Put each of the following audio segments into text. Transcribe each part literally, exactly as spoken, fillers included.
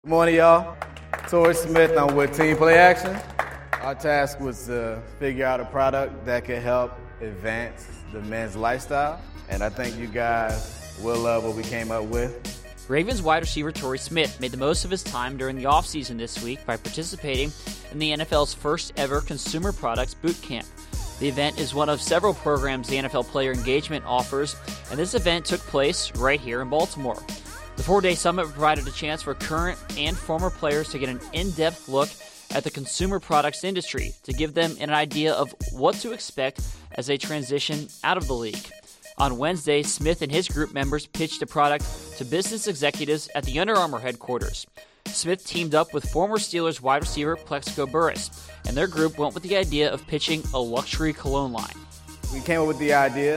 Good morning, y'all. Torrey Smith, I'm with Team Play Action. Our task was to figure out a product that could help advance the men's lifestyle, and I think you guys will love what we came up with. Ravens wide receiver Torrey Smith made the most of his time during the offseason this week by participating in the N F L's first ever Consumer Products Boot Camp. The event is one of several programs the N F L Player Engagement offers, and this event took place right here in Baltimore. The four-day summit provided a chance for current and former players to get an in-depth look at the consumer products industry to give them an idea of what to expect as they transition out of the league. On Wednesday, Smith and his group members pitched a product to business executives at the Under Armour headquarters. Smith teamed up with former Steelers wide receiver Plexico Burress, and their group went with the idea of pitching a luxury cologne line. We came up with the idea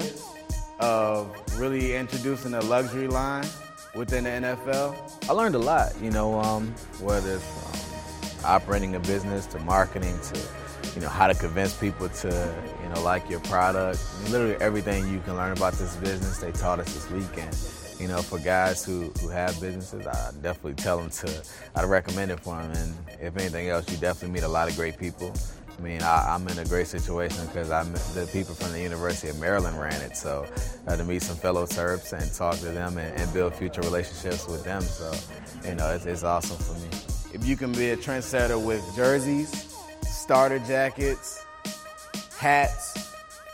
of really introducing a luxury line within the N F L. I learned a lot, you know, um, whether it's from operating a business to marketing to, you know, how to convince people to, you know, like your product. I mean, literally everything you can learn about this business, they taught us this weekend. You know, for guys who, who have businesses, I definitely tell them to, I'd recommend it for them. And if anything else, you definitely meet a lot of great people. I mean, I, I'm in a great situation because I'm the people from the University of Maryland ran it. So uh, to meet some fellow Terps and talk to them and, and build future relationships with them. So, you know, it's, it's awesome for me. If you can be a trendsetter with jerseys, starter jackets, hats,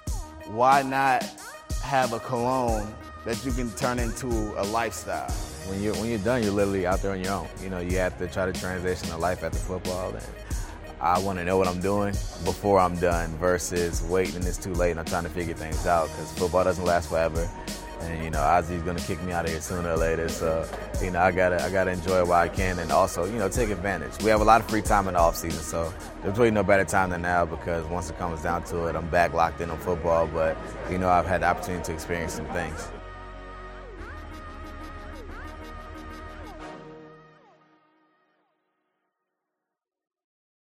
why not have a cologne that you can turn into a lifestyle? When you're, when you're done, you're literally out there on your own. You know, you have to try to transition to life after football. And I want to know what I'm doing before I'm done versus waiting and it's too late and I'm trying to figure things out because football doesn't last forever. And, you know, Ozzy's going to kick me out of here sooner or later. So, you know, I got to I gotta enjoy it while I can and also, you know, take advantage. We have a lot of free time in the offseason, so there's really no better time than now because once it comes down to it, I'm back locked in on football. But, you know, I've had the opportunity to experience some things.